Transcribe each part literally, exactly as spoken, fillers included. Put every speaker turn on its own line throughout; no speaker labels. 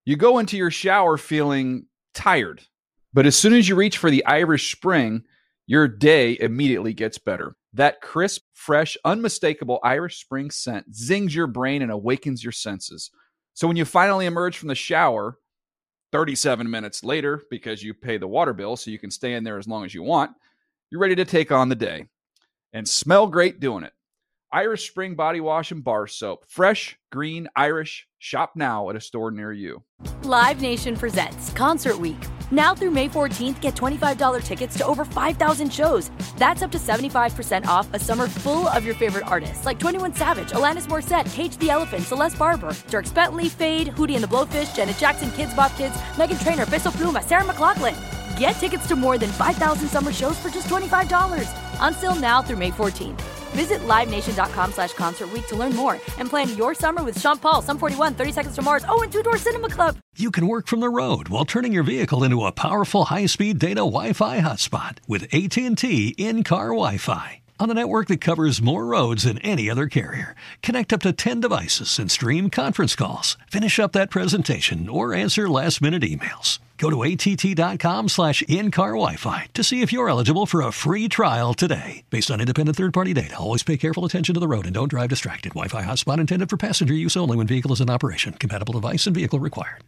You go into your shower feeling tired, but as soon as you reach for the Irish Spring, your day immediately gets better. That crisp, fresh, unmistakable Irish Spring scent zings your brain and awakens your senses. So when you finally emerge from the shower, thirty-seven minutes later, because you pay the water bill so you can stay in there as long as you want, you're ready to take on the day and smell great doing it. Irish Spring Body Wash and Bar Soap. Fresh, green, Irish. Shop now at a store near you.
Live Nation presents Concert Week. Now through May fourteenth, get twenty-five dollars tickets to over five thousand shows. That's up to seventy-five percent off a summer full of your favorite artists like twenty-one Savage, Alanis Morissette, Cage the Elephant, Celeste Barber, Dierks Bentley, Fade, Hootie and the Blowfish, Janet Jackson, Kids Bop Kids, Meghan Trainor, Bissell Pluma, Sarah McLachlan. Get tickets to more than five thousand summer shows for just twenty-five dollars. Until now through May fourteenth. Visit livenation.com slash concert week to learn more and plan your summer with Sean Paul, Sum forty-one, thirty Seconds to Mars, oh, and Two Door Cinema Club.
You can work from the road while turning your vehicle into a powerful high-speed data Wi-Fi hotspot with A T and T in-car Wi-Fi. On a network that covers more roads than any other carrier. Connect up to ten devices and stream conference calls. Finish up that presentation or answer last-minute emails. Go to att.com slash in-car Wi-Fi to see if you're eligible for a free trial today. Based on independent third-party data, always pay careful attention to the road and don't drive distracted. Wi-Fi hotspot intended for passenger use only when vehicle is in operation. Compatible device and vehicle required.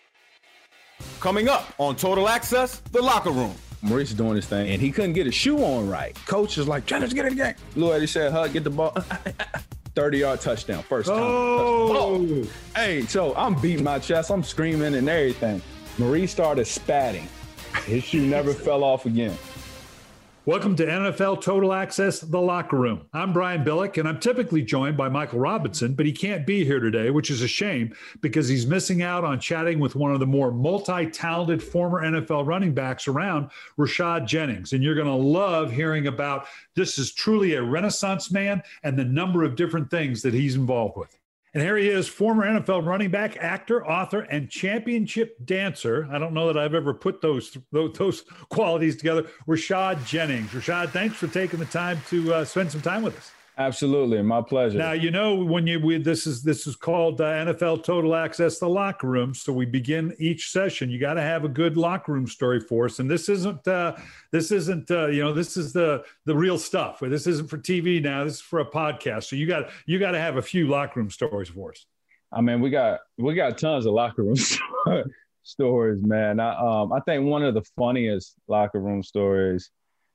Coming up on Total Access, the locker room.
Maurice is doing his thing, and he couldn't get his shoe on right. Coach is like, trying to get it again. Lou Eddie said, Hug, get the ball. thirty-yard touchdown, first time.
Oh.
oh! Hey, so I'm beating my chest. I'm screaming and everything. Maurice started spatting. His shoe never fell off again.
Welcome to N F L Total Access, the locker room. I'm Brian Billick, and I'm typically joined by Michael Robinson, but he can't be here today, which is a shame because he's missing out on chatting with one of the more multi-talented former N F L running backs around, Rashad Jennings. And you're going to love hearing about this is truly a renaissance man and the number of different things that he's involved with. And here he is, former N F L running back, actor, author, and championship dancer. I don't know that I've ever put those those, those qualities together. Rashad Jennings. Rashad, thanks for taking the time to uh, spend some time with us.
Absolutely, my pleasure.
Now, you know, when you we, this is this is called uh, N F L Total Access, the locker room. So we begin each session. You got to have a good locker room story for us. And this isn't uh, this isn't uh, you know this is the the real stuff. This isn't for T V now. This is for a podcast. So you got you got to have a few locker room stories for us.
I mean, we got we got tons of locker room stories, man. I um I think one of the funniest locker room stories.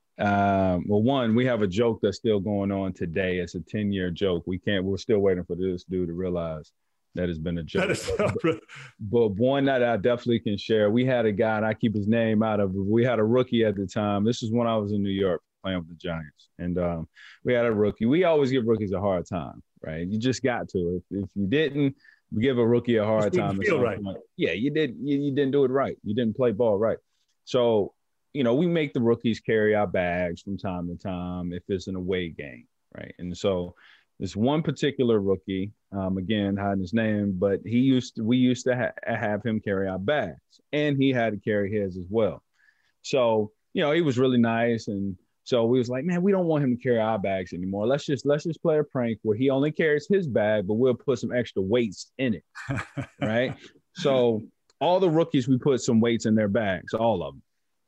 Um, well, one, we have a joke that's still going on today. It's a ten-year joke. We can't. We're still waiting for this dude to realize that it's been a joke. But, but one that I definitely can share. We had a guy, and I keep his name out of. We had a rookie at the time. This is when I was in New York playing with the Giants, and um, we had a rookie. We always give rookies a hard time, right? You just got to. If, if you didn't give a rookie a hard time,
feel right.
Point, yeah, you did. You, you didn't do it right. You didn't play ball right. So. You know, we make the rookies carry our bags from time to time if it's an away game, right? And so this one particular rookie, um, again, hiding his name, but he used to, we used to ha- have him carry our bags, and he had to carry his as well. So, you know, he was really nice, and so we was like, man, we don't want him to carry our bags anymore. Let's just let's just play a prank where he only carries his bag, but we'll put some extra weights in it, right? So all the rookies, we put some weights in their bags, all of them.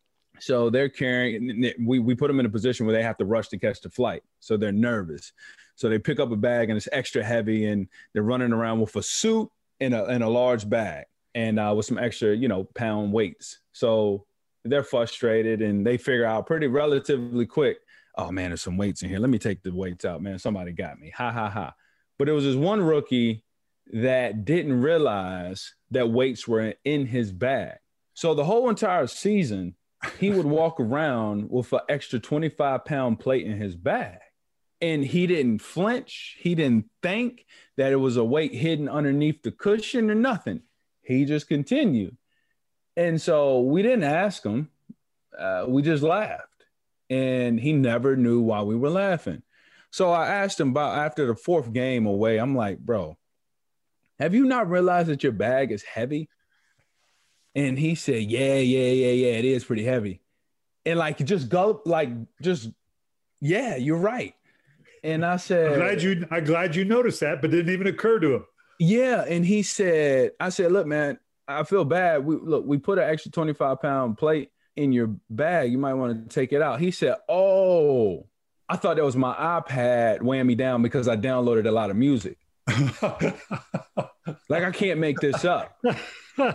So they're carrying, we, we put them in a position where they have to rush to catch the flight. So they're nervous. So they pick up a bag and it's extra heavy and they're running around with a suit and a, and a large bag and uh, with some extra, you know, pound weights. So they're frustrated and they figure out pretty relatively quick, oh man, there's some weights in here. Let me take the weights out, man. Somebody got me. Ha, ha, ha. But it was this one rookie that didn't realize that weights were in his bag. So the whole entire season, he would walk around with an extra twenty-five pound plate in his bag. And he didn't flinch. He didn't think that it was a weight hidden underneath the cushion or nothing. He just continued. And so we didn't ask him. Uh, we just laughed. And he never knew why we were laughing. So I asked him about after the fourth game away, I'm like, bro, have you not realized that your bag is heavy? And he said, yeah, yeah, yeah, yeah, it is pretty heavy. And like, just go, like, just, yeah, you're right. And I said,
I'm glad you, I'm glad you noticed that, but it didn't even occur to him.
Yeah. And he said, I said, look, man, I feel bad. We look, we put an extra twenty-five pound plate in your bag. You might want to take it out. He said, oh, I thought that was my iPad weighing me down because I downloaded a lot of music. Like, I can't make this up.
Oh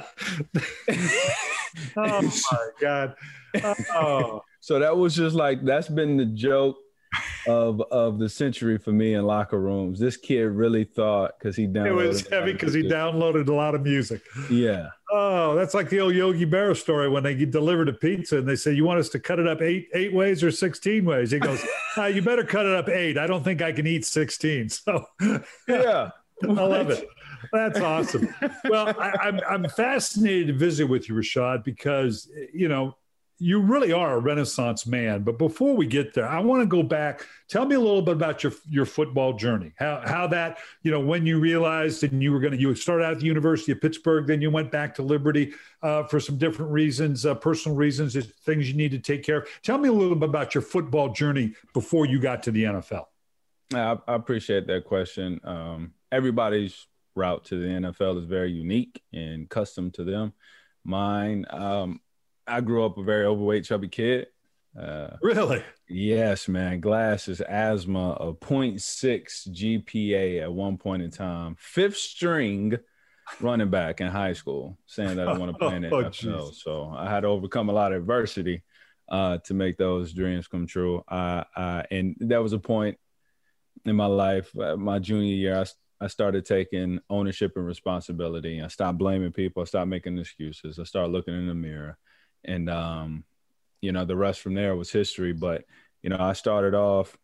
my God. Oh.
So that was just like, that's been the joke of of the century for me in locker rooms. This kid really thought, because he downloaded.
It was heavy because he downloaded a lot of music.
Yeah.
Oh, that's like the old Yogi Berra story when they delivered a pizza and they say, you want us to cut it up eight eight ways or sixteen ways? He goes, ah, you better cut it up eight. I don't think I can eat sixteen. So
yeah.
I love it. That's awesome. Well, I, I'm I'm fascinated to visit with you, Rashad, because, you know, you really are a Renaissance man. But before we get there, I want to go back. Tell me a little bit about your your football journey. How how that, you know, when you realized and you were going to, you started out at the University of Pittsburgh, then you went back to Liberty uh, for some different reasons, uh, personal reasons, things you need to take care of. Tell me a little bit about your football journey before you got to the N F L.
I, I appreciate that question. Um, everybody's route to the N F L is very unique and custom to them. Mine, um, I grew up a very overweight, chubby kid. Uh,
really?
Yes, man. Glasses, asthma, a point six G P A at one point in time. Fifth string running back in high school, saying that I want to play in the
oh,
N F L. Geez. So I had to overcome a lot of adversity uh, to make those dreams come true. Uh, uh, and that was a point in my life, uh, my junior year, I I started taking ownership and responsibility. I stopped blaming people. I stopped making excuses. I started looking in the mirror. And, um, you know, the rest from there was history. But, you know, I started off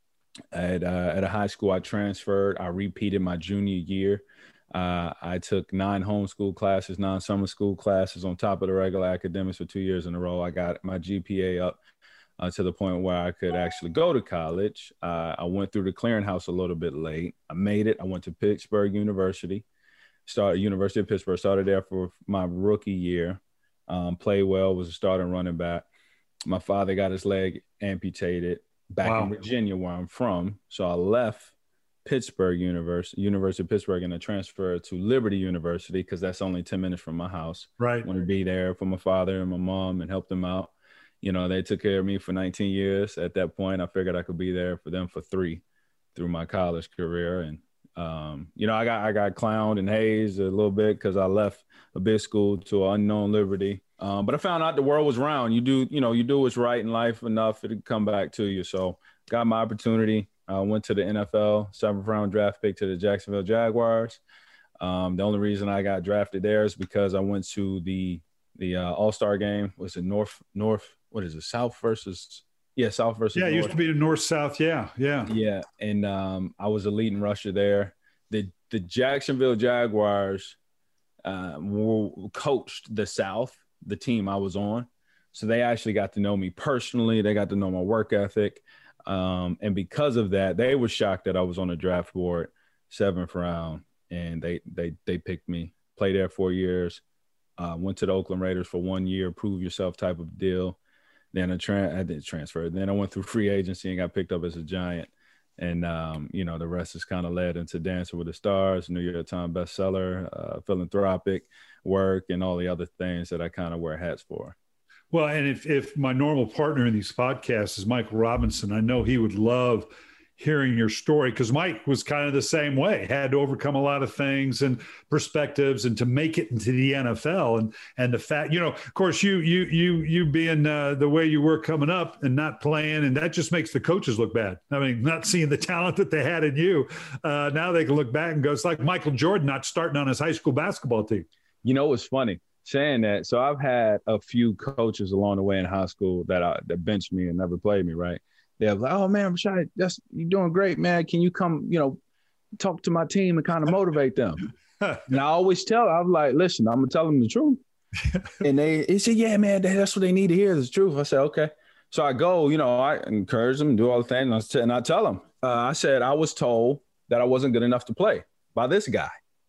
at, uh, at a high school. I transferred. I repeated my junior year. Uh, I took nine homeschool classes, nine summer school classes on top of the regular academics for two years in a row. I got my G P A up Uh, to the point where I could actually go to college. Uh, I went through the clearinghouse a little bit late. I made it. I went to Pittsburgh University, started University of Pittsburgh, started there for my rookie year, um, played well, was a starting running back. My father got his leg amputated back wow. in Virginia, where I'm from. So I left Pittsburgh University, University of Pittsburgh, and I transferred to Liberty University because that's only ten minutes from my house.
Right.
I want to be there for my father and my mom and help them out. You know, they took care of me for nineteen years. At that point, I figured I could be there for them for three through my college career. And, um, you know, I got I got clowned and hazed a little bit because I left a big school to an unknown Liberty. Um, but I found out the world was round. You do, you know, you do what's right in life enough, it'll come back to you. So got my opportunity. I uh, went to the N F L, seventh round draft pick to the Jacksonville Jaguars. Um, the only reason I got drafted there is because I went to the the uh, All-Star game. Was it North North? What is it? South versus yeah, South versus
yeah. It
North.
used to be the North South. Yeah, yeah,
yeah. And um, I was a leading rusher there. The the Jacksonville Jaguars uh, were, coached the South, the team I was on, so they actually got to know me personally. They got to know my work ethic, um, and because of that, they were shocked that I was on the draft board, seventh round, and they they they picked me. Played there four years. Uh, went to the Oakland Raiders for one year, prove yourself type of deal. Then I, tra- I did transfer. Then I went through free agency and got picked up as a Giant. And, um, you know, the rest is kind of led into Dancing with the Stars, New York Times bestseller, uh, philanthropic work, and all the other things that I kind of wear hats for.
Well, and if, if my normal partner in these podcasts is Michael Robinson, I know he would love hearing your story because Mike was kind of the same way, had to overcome a lot of things and perspectives and to make it into the N F L. And, and the fact, you know, of course, you, you, you, you being uh, the way you were coming up and not playing, and that just makes the coaches look bad. I mean, not seeing the talent that they had in you. Uh, now they can look back and go, it's like Michael Jordan not starting on his high school basketball team.
You know, it's funny saying that. So I've had a few coaches along the way in high school that, I, that benched me and never played me, right? They're like, oh, man, Rashad, that's, you're doing great, man. Can you come, you know, talk to my team and kind of motivate them? And I always tell, I'm like, listen, I'm going to tell them the truth. And they, they say, yeah, man, that's what they need to hear is the truth. I said, okay. So I go, you know, I encourage them, do all the things. And I, t- and I tell them, uh, I said, I was told that I wasn't good enough to play by this guy.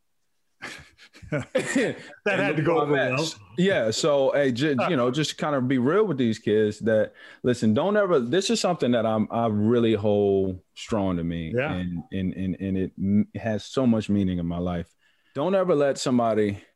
That had to go over well.
Yeah. So, hey, j- you know, just kind of be real with these kids that, listen, don't ever, this is something that I'm, I really hold strong to me.
Yeah.
And, and, and, and it m- has so much meaning in my life. Don't ever let somebody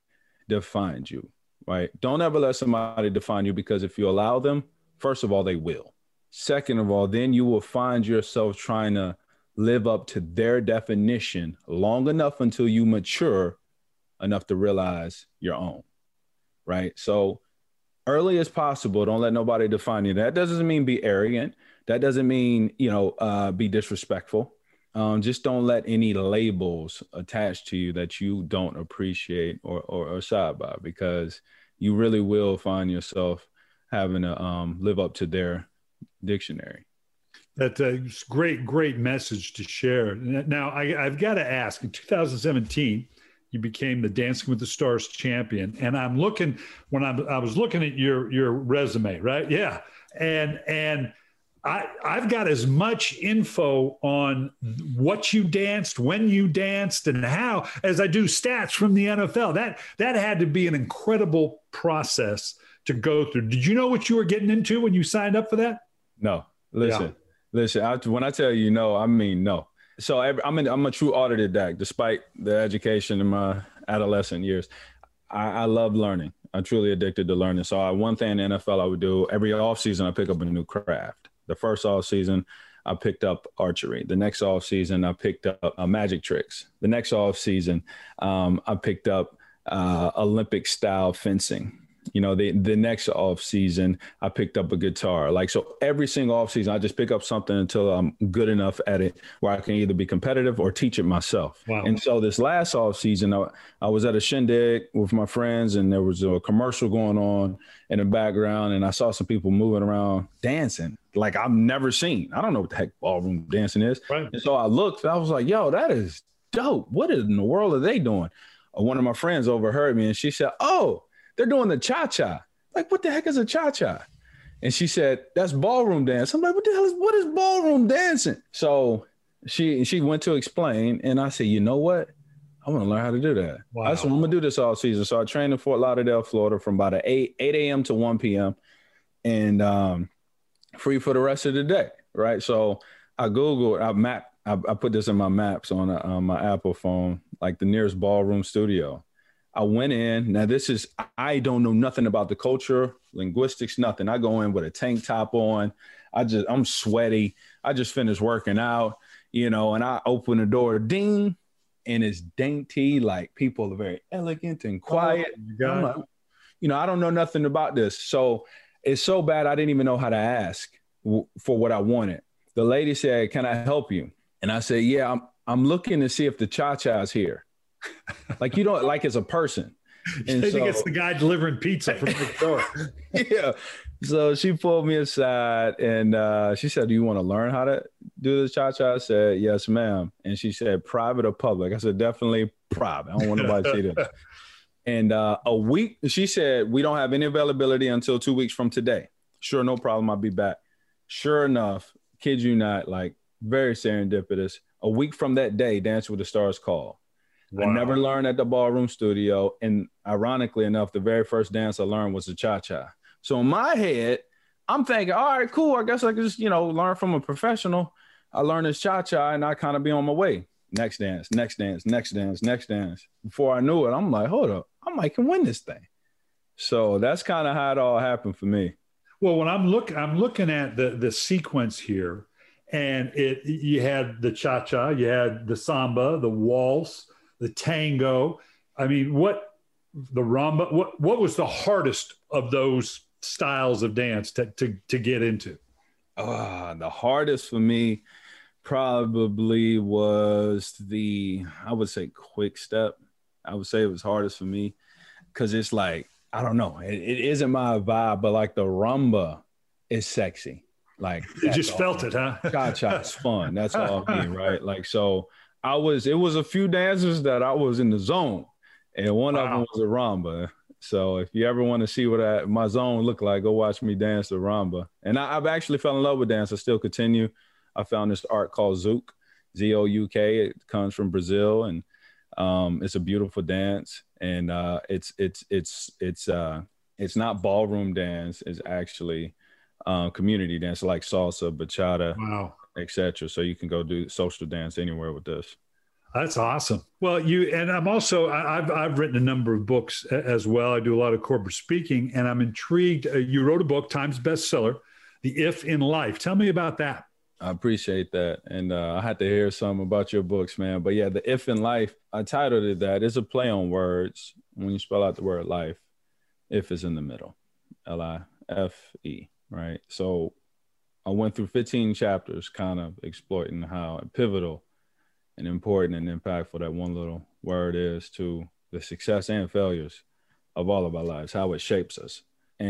defined you, right? Don't ever let somebody define you, because if you allow them, first of all, they will. Second of all, then you will find yourself trying to live up to their definition long enough until you mature enough to realize your own, right? So early as possible, don't let nobody define you. That doesn't mean be arrogant. That doesn't mean, you know, uh, be disrespectful. Um, just don't let any labels attached to you that you don't appreciate or, or, or side by, because you really will find yourself having to um, live up to their dictionary.
That's a great, great message to share. Now, I, I've got to ask, in two thousand seventeen, you became the Dancing with the Stars champion. And I'm looking, when I'm, I was looking at your, your resume, right? Yeah. And, and I, I've got as much info on what you danced, when you danced, and how, as I do stats from the N F L. That, that had to be an incredible process to go through. Did you know what you were getting into when you signed up for that?
No, listen,
Yeah.
listen, I, when I tell you no, I mean no. So every, I'm, an, I'm a true autodidact, despite the education in my adolescent years. I, I love learning. I'm truly addicted to learning. So I, one thing in the N F L I would do, every offseason I pick up a new craft. The first offseason I picked up archery. The next offseason I picked up uh, magic tricks. The next offseason um, I picked up uh, Olympic style fencing. You know, the, the next off season, I picked up a guitar. Like, so every single off season, I just pick up something until I'm good enough at it where I can either be competitive or teach it myself.
Wow.
And so this last off season, I, I was at a shindig with my friends, and there was a commercial going on in the background, and I saw some people moving around dancing like I've never seen. I don't know what the heck ballroom dancing is.
Right.
And so I looked, and I was like, yo, that is dope. What in the world are they doing? Uh, one of my friends overheard me, and she said, oh, they're doing the cha-cha. Like, what the heck is a cha-cha? And she said, that's ballroom dance. I'm like, what the hell is, what is ballroom dancing? So she she went to explain, and I said, you know what? I want to learn how to do that.
Wow.
I said, I'm going to do this all season. So I trained in Fort Lauderdale, Florida from about eight a.m. to one p.m. and um, free for the rest of the day, right? So I Googled, I mapped, I, I put this in my maps on, a, on my Apple phone, like the nearest ballroom studio. I went in. Now, this is, I don't know nothing about the culture, linguistics, nothing. I go in with a tank top on. I just, I'm sweaty. I just finished working out, you know, and I open the door, ding, and it's dainty. Like, people are very elegant and quiet.
Oh,
I'm like, you know, I don't know nothing about this. So it's so bad, I didn't even know how to ask w- for what I wanted. The lady said, can I help you? And I said, yeah, I'm, I'm looking to see if the cha-cha is here. Like, you don't like as a person. And
I
so,
think it's the guy delivering pizza from the door.
yeah. So she pulled me aside, and uh, she said, do you want to learn how to do the cha-cha? I said, yes, ma'am. And she said, private or public? I said, definitely private. I don't want nobody to see this. And uh, a week, she said, we don't have any availability until two weeks from today. Sure, no problem. I'll be back. Sure enough, kid you not, like, very serendipitous. A week from that day, Dance with the Stars called. Wow. I never learned at the ballroom studio. And ironically enough, the very first dance I learned was the cha-cha. So in my head, I'm thinking, all right, cool. I guess I could just, you know, learn from a professional. I learned this cha-cha, and I kind of be on my way. Next dance, next dance, next dance, next dance. Before I knew it, I'm like, hold up, I might can win this thing. So that's kind of how it all happened for me.
Well, when I'm look, I'm looking at the the sequence here, and it you had the cha-cha, you had the samba, the waltz, the tango. I mean, what the rumba? What what was the hardest of those styles of dance to to, to get into?
Uh, the hardest for me probably was the, I would say, quick step. I would say it was hardest for me because it's like, I don't know, it, it isn't my vibe, but like the rumba is sexy. Like,
you just felt it, huh?
Cha-cha is fun. That's all me, right? Like, so I was, it was a few dances that I was in the zone, and one wow. of them was a rumba. So if you ever want to see what I, my zone looked like, go watch me dance the rumba. And I, I've actually fell in love with dance. I still continue. I found this art called Zouk, Z O U K. It comes from Brazil, and um, it's a beautiful dance. And uh, it's it's it's it's uh, it's not ballroom dance. It's actually uh, community dance, like salsa, bachata,
wow.
et cetera. So you can go do social dance anywhere with this.
That's awesome. Well, you and I'm also I- I've I've written a number of books a- as well. I do a lot of corporate speaking, and I'm intrigued. Uh, you wrote a book, Times bestseller, The If in Life. Tell me about that.
I appreciate that. And uh, I had to hear some about your books, man. But yeah, the If in Life, I titled it that. It's a play on words. When you spell out the word life, if is in the middle, L I F E, right? So I went through fifteen chapters kind of exploiting how pivotal and important and impactful that one little word is to the success and failures of all of our lives, how it shapes us.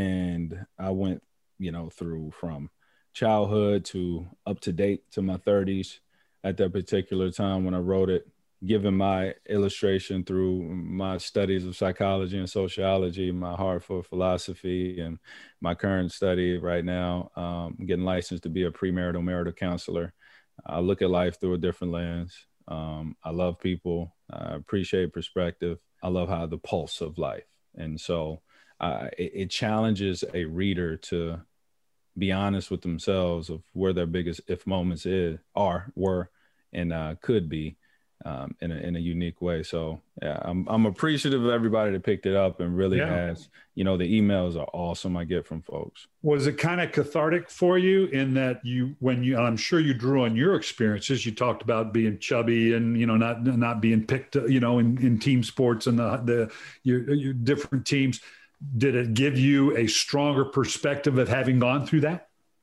And I went, you know, through from childhood to up to date to my thirties at that particular time when I wrote it, given my illustration through my studies of psychology and sociology, my heart for philosophy, and my current study right now, um, getting licensed to be a premarital marital counselor. I look at life through a different lens. Um, I love people. I appreciate perspective. I love how the pulse of life. And so uh, it, it challenges a reader to be honest with themselves of where their biggest if moments is, are, were, and uh, could be um, in, a, in a unique way. So yeah, I'm, I'm appreciative of everybody that picked it up and really yeah. has, you know, the emails are awesome I get from folks.
Was it kind of cathartic for you in that you, when you, I'm sure you drew on your experiences, you talked about being chubby and, you know, not, not being picked, you know, in, in team sports and the, the your, your different teams. Did it give you a stronger perspective of having gone through that?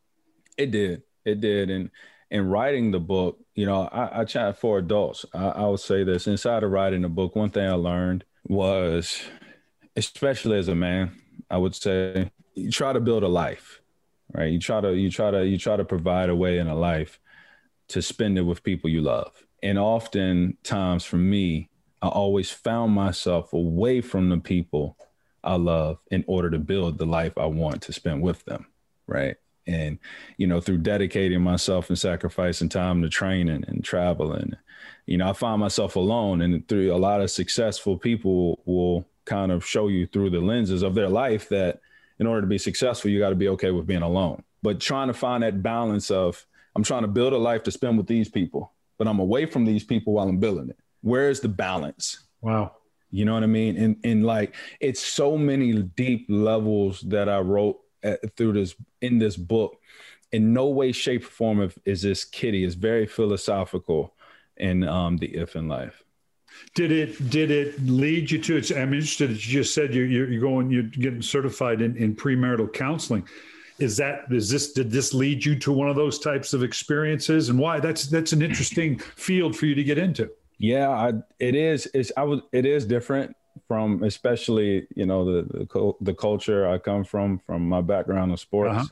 It did. It did. And in writing the book, you know, I, I chat for adults. I, I would say this inside of writing the book. One thing I learned was, especially as a man, I would say you try to build a life, right? You try to, you try to, you try to provide a way in a life to spend it with people you love. And oftentimes for me, I always found myself away from the people I love in order to build the life I want to spend with them, right? And, you know, through dedicating myself and sacrificing time to training and traveling, you know, I find myself alone. And through a lot of successful people will kind of show you through the lenses of their life that in order to be successful, you got to be okay with being alone. But trying to find that balance of, I'm trying to build a life to spend with these people, but I'm away from these people while I'm building it. Where's the balance?
Wow.
You know what I mean? And, and like, it's so many deep levels that I wrote at, through this, in this book. In no way, shape, or form of, is this kiddie. It's very philosophical in um, the if in life.
Did it, did it lead you to, it's, I'm interested, you just said you're, you're going, you're getting certified in, in premarital counseling. Is that, is this, did this lead you to one of those types of experiences, and why? That's, that's an interesting field for you to get into. Yeah,
I, it is. It's I was. It is different from, especially, you know, the the, the culture I come from, from my background of sports. Uh-huh.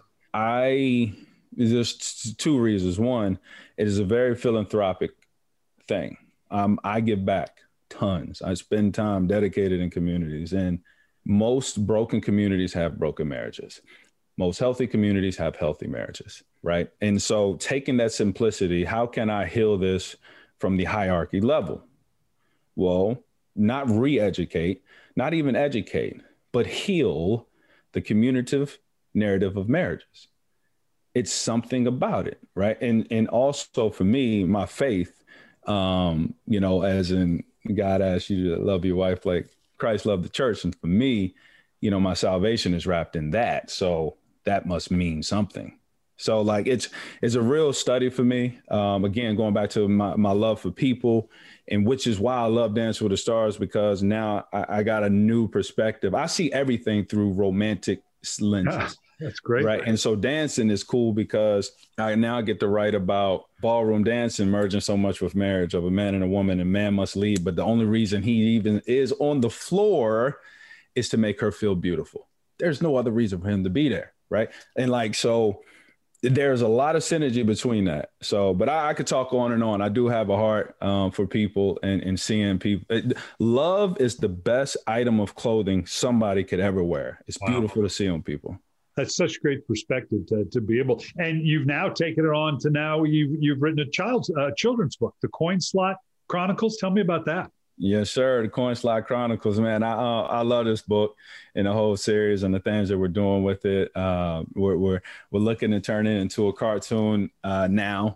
I there's two reasons. One, it is a very philanthropic thing. Um, I give back tons. I spend time dedicated in communities, and most broken communities have broken marriages. Most healthy communities have healthy marriages, right? And so, taking that simplicity, how can I heal this from the hierarchy level? Well, not re-educate, not even educate, but heal the communicative narrative of marriages. It's something about it, right? And and also for me, my faith, um, you know, as in God asks you to love your wife like Christ loved the church. And for me, you know, my salvation is wrapped in that. So that must mean something. So like it's it's a real study for me. Um, again, going back to my, my love for people, and which is why I love Dancing with the Stars, because now I, I got a new perspective. I see everything through romantic lenses.
Ah, that's great.
Right. And so dancing is cool because I now get to write about ballroom dancing merging so much with marriage of a man and a woman, and man must lead. But the only reason he even is on the floor is to make her feel beautiful. There's no other reason for him to be there. Right. And like, so there's a lot of synergy between that. So, but I, I could talk on and on. I do have a heart um, for people and, and seeing people. It, love is the best item of clothing somebody could ever wear. It's wow. beautiful to see on people.
That's such great perspective to, to be able. And you've now taken it on to now you've, you've written a child's uh, children's book, The Coin Slot Chronicles. Tell me about that.
Yes, sir. The Coin Slot Chronicles, man. I uh, I love this book and the whole series and the things that we're doing with it. Uh, we're we're we're looking to turn it into a cartoon uh, now,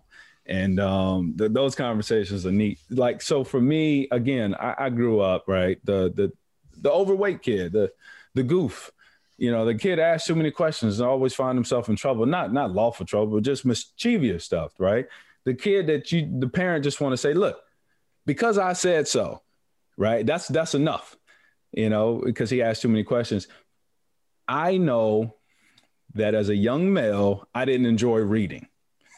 And um, the, those conversations are neat. Like, so for me, again, I, I grew up, right? The, the, the overweight kid, the, the goof, you know, the kid asked too many questions and always find himself in trouble, not, not lawful trouble, but just mischievous stuff, right? The kid that you, the parent just want to say, look, because I said so, right? That's, that's enough, you know, because he asked too many questions. I know that as a young male, I didn't enjoy reading.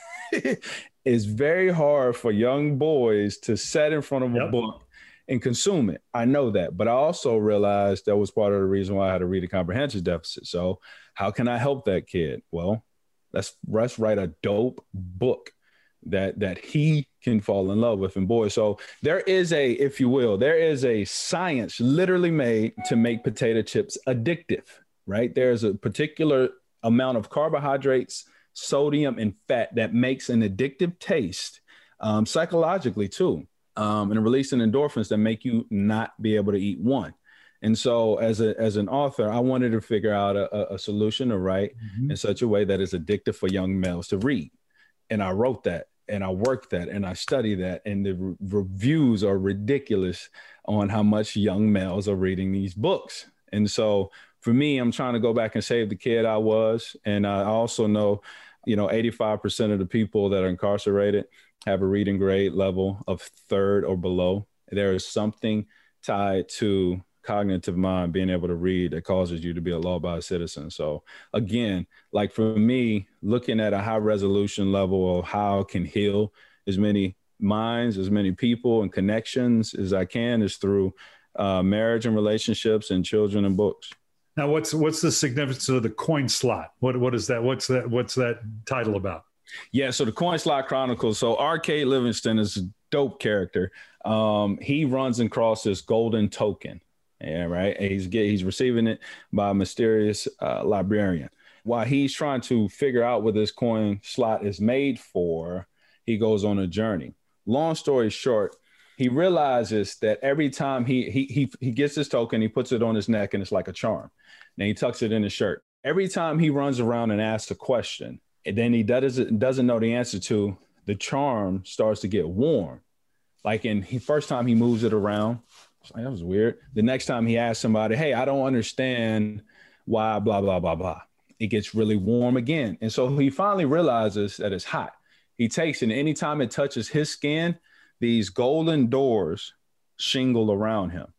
It's very hard for young boys to sit in front of yep. a book and consume it. I know that, but I also realized that was part of the reason why I had a reading comprehension deficit. So how can I help that kid? Well, let's, let's write a dope book that, that he can fall in love with. And boy, so there is a, if you will, there is a science literally made to make potato chips addictive, right? There's a particular amount of carbohydrates, sodium, and fat that makes an addictive taste, um, psychologically too, um, and releasing endorphins that make you not be able to eat one. And so as a as an author, I wanted to figure out a, a solution to write mm-hmm. in such a way that is addictive for young males to read. And I wrote that, and I worked that, and I studied that, and the re- reviews are ridiculous on how much young males are reading these books. And so for me, I'm trying to go back and save the kid I was. And I also know, you know, eighty-five percent of the people that are incarcerated have a reading grade level of third or below. There is something tied to cognitive mind, being able to read, that causes you to be a law-abiding citizen. So again, like for me, looking at a high resolution level of how I can heal as many minds, as many people and connections as I can is through uh, marriage and relationships and children and books.
Now, what's what's the significance of the Coin Slot? What what is that? What's that? What's that title about?
Yeah, so the Coin Slot Chronicles. So Arcade Livingston is a dope character. Um, he runs across this golden token. Yeah, right. And he's get, he's receiving it by a mysterious uh, librarian. While he's trying to figure out what this coin slot is made for, he goes on a journey. Long story short, he realizes that every time he he he he gets this token, he puts it on his neck, and it's like a charm. Then he tucks it in his shirt. Every time he runs around and asks a question, and then he doesn't doesn't know the answer to, the charm starts to get warm. Like in the first time he moves it around, like, that was weird. The next time he asks somebody, hey, I don't understand why blah, blah, blah, blah. It gets really warm again. And so he finally realizes that it's hot. He takes it, and anytime it touches his skin, these golden doors shingle around him.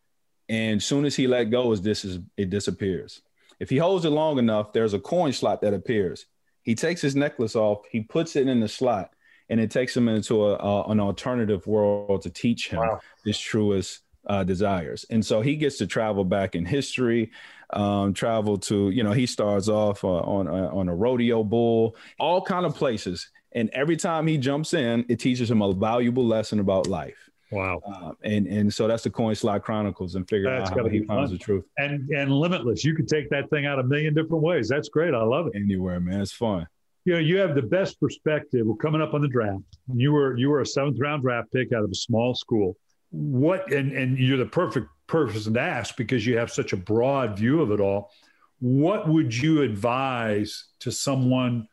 And as soon as he let go, this is it disappears. If he holds it long enough, there's a coin slot that appears. He takes his necklace off, he puts it in the slot, and it takes him into a, a, an alternative world to teach him wow. his truest uh, desires. And so he gets to travel back in history, um, travel to, you know, he starts off uh, on, uh, on a rodeo bull, all kind of places. And every time he jumps in, it teaches him a valuable lesson about life.
Wow.
Uh, and and so that's the Coin Slot Chronicles, and figure that's out how he finds the truth.
And and limitless. You could take that thing out a million different ways. That's great. I love it.
Anywhere, man. It's fun.
You know, you have the best perspective. We're coming up on the draft. You were you were a seventh round draft pick out of a small school. What and and you're the perfect person to ask because you have such a broad view of it all. What would you advise to someone,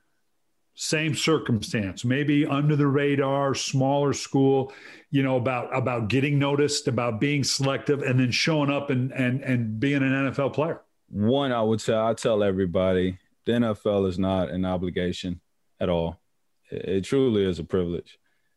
same circumstance, maybe under the radar, smaller school, you know, about about getting noticed, about being selective, and then showing up and and and being an N F L player?
One, I would say, I tell everybody, the N F L is not an obligation at all. It truly is a privilege,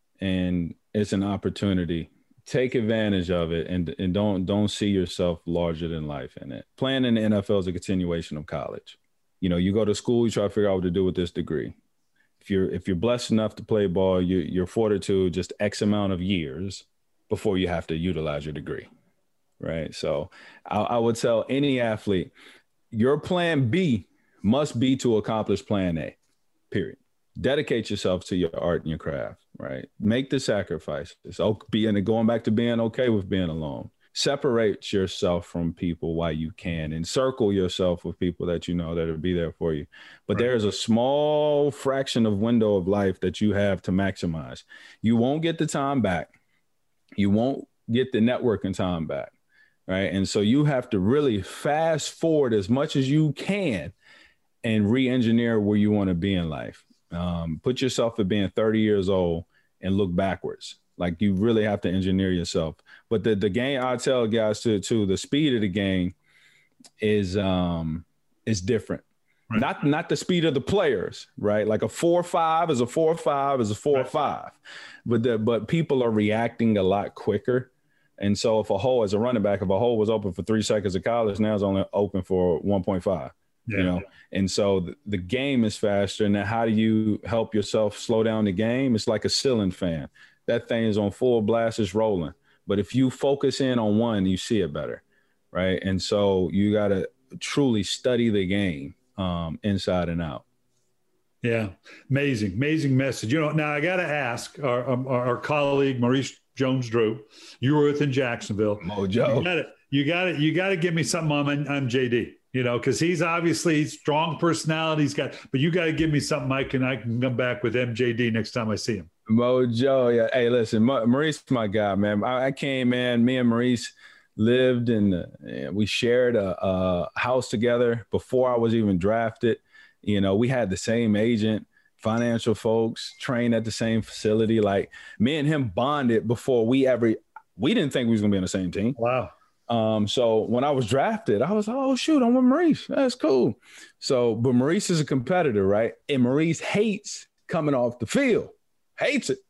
and it's an opportunity. Take advantage of it, and and don't don't see yourself larger than life in it. Playing in the N F L is a continuation of college. You know, you go to school, you try to figure out what to do with this degree. If you're if you're blessed enough to play ball, you, you're afforded to just X amount of years before you have to utilize your degree, right? So I, I would tell any athlete, your plan B must be to accomplish plan A, period. Dedicate yourself to your art and your craft, right? Make the sacrifices. So being going back to being okay with being alone. Separate yourself from people while you can, and circle yourself with people that you know that will be there for you. But right. There's a small fraction of window of life that you have to maximize. You won't get the time back. You won't get the networking time back, right? And so you have to really fast forward as much as you can and re-engineer where you want to be in life. Um, put yourself at being thirty years old and look backwards. Like, you really have to engineer yourself. But the the game, I tell guys too, too, the speed of the game is um is different. Right. Not not the speed of the players, right? Like a four five is a four five is a four right. five, but the but people are reacting a lot quicker. And so if a hole as a running back, if a hole was open for three seconds of college, now it's only open for one point five. Yeah. You know, and so the, the game is faster. And then how do you help yourself slow down the game? It's like a ceiling fan. That thing is on full blast, it's rolling. But if you focus in on one, you see it better, right? And so you got to truly study the game um, inside and out.
Yeah, amazing, amazing message. You know, now I got to ask our, um, our colleague Maurice Jones-Drew, you were within Jacksonville.
Mojo,
you got it. You got it. You got to give me something on on J D. You know, because he's obviously strong personality. He's got, but you got to give me something I can I can come back with M J D next time I see him.
Mojo, yeah. Hey, listen, Ma- Maurice, my guy, man. I, I came in. Me and Maurice lived in. The, we shared a, a house together before I was even drafted. You know, we had the same agent, financial folks, trained at the same facility. Like, me and him bonded before we ever. We didn't think we was gonna be on the same team.
Wow.
Um, so when I was drafted, I was, oh shoot, I'm with Maurice. That's cool. So, but Maurice is a competitor, right? And Maurice hates coming off the field, hates it.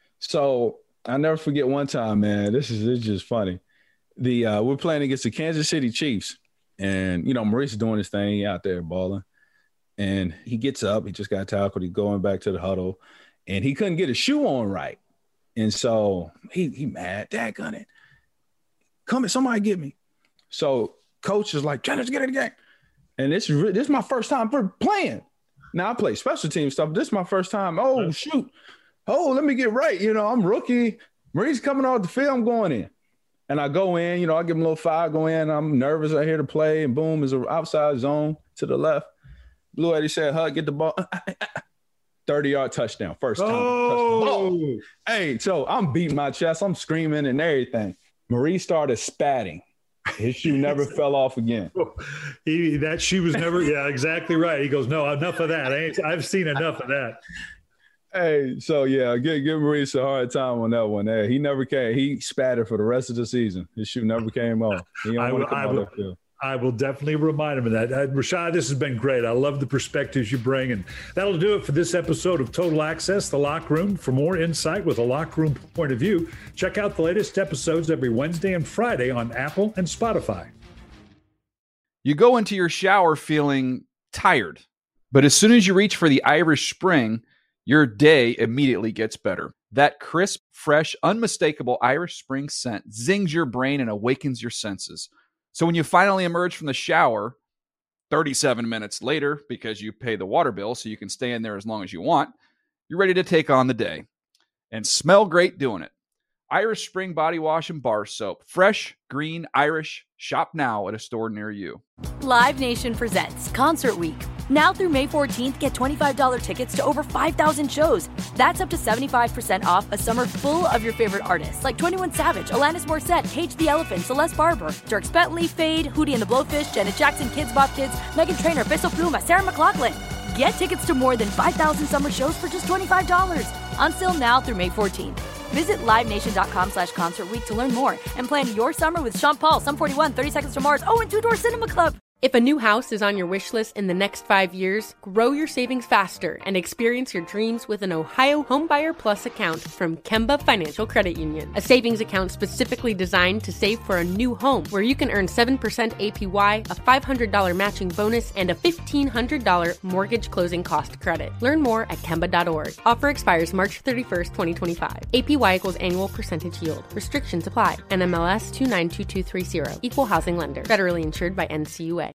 So I'll never forget one time, man. This is it's just funny. The uh, we're playing against the Kansas City Chiefs, and you know Maurice is doing his thing out there balling, and he gets up. He just got tackled. He's going back to the huddle, and he couldn't get his shoe on right, and so he he mad, daggone it. Come here, somebody get me. So coach is like, trying to get in the game. And this is this is my first time for playing. Now I play special team stuff. This is my first time. Oh, shoot. Oh, let me get right. You know, I'm rookie. Marie's coming off the field. I'm going in. And I go in, you know, I give him a little five, go in. I'm nervous. I hear the play, and boom, is an outside zone to the left. Blue Eddie said, Hug, get the ball. thirty-yard touchdown, first time.
Oh.
Touchdown. Hey, so I'm beating my chest. I'm screaming and everything. Maurice started spatting. His shoe never fell off again.
He that shoe was never. Yeah, exactly right. He goes, no, enough of that. I ain't, I've seen enough of that.
Hey, so yeah, give, give Maurice a hard time on that one. Hey, he never came. He spattered for the rest of the season. His shoe never came off. He don't
I,
want to come
I,
out
will,
that field.
I will definitely remind him of that. Uh, Rashad, this has been great. I love the perspectives you bring. And that'll do it for this episode of Total Access, The Locker Room. For more insight with a locker room point of view, check out the latest episodes every Wednesday and Friday on Apple and Spotify.
You go into your shower feeling tired, but as soon as you reach for the Irish Spring, your day immediately gets better. That crisp, fresh, unmistakable Irish Spring scent zings your brain and awakens your senses. So when you finally emerge from the shower thirty-seven minutes later, because you pay the water bill so you can stay in there as long as you want, you're ready to take on the day and smell great doing it. Irish Spring Body Wash and Bar Soap. Fresh, green, Irish. Shop now at a store near you.
Live Nation presents Concert Week. Now through May fourteenth, get twenty-five dollars tickets to over five thousand shows. That's up to seventy-five percent off a summer full of your favorite artists like twenty-one Savage, Alanis Morissette, Cage the Elephant, Celeste Barber, Dierks Bentley, Fade, Hootie and the Blowfish, Janet Jackson, Kids Bop Kids, Meghan Trainor, Bissell Pluma, Sarah McLachlan. Get tickets to more than five thousand summer shows for just twenty-five dollars. Until now through May fourteenth. Visit livenation.com slash concert week to learn more and plan your summer with Sean Paul, Sum forty-one, thirty Seconds to Mars, oh, and Two Door Cinema Club.
If a new house is on your wish list in the next five years, grow your savings faster and experience your dreams with an Ohio Homebuyer Plus account from Kemba Financial Credit Union. A savings account specifically designed to save for a new home where you can earn seven percent A P Y, a five hundred dollars matching bonus, and a fifteen hundred dollars mortgage closing cost credit. Learn more at Kemba dot org. Offer expires March thirty-first, twenty twenty-five. A P Y equals annual percentage yield. Restrictions apply. N M L S two nine two two three zero. Equal housing lender. Federally insured by N C U A.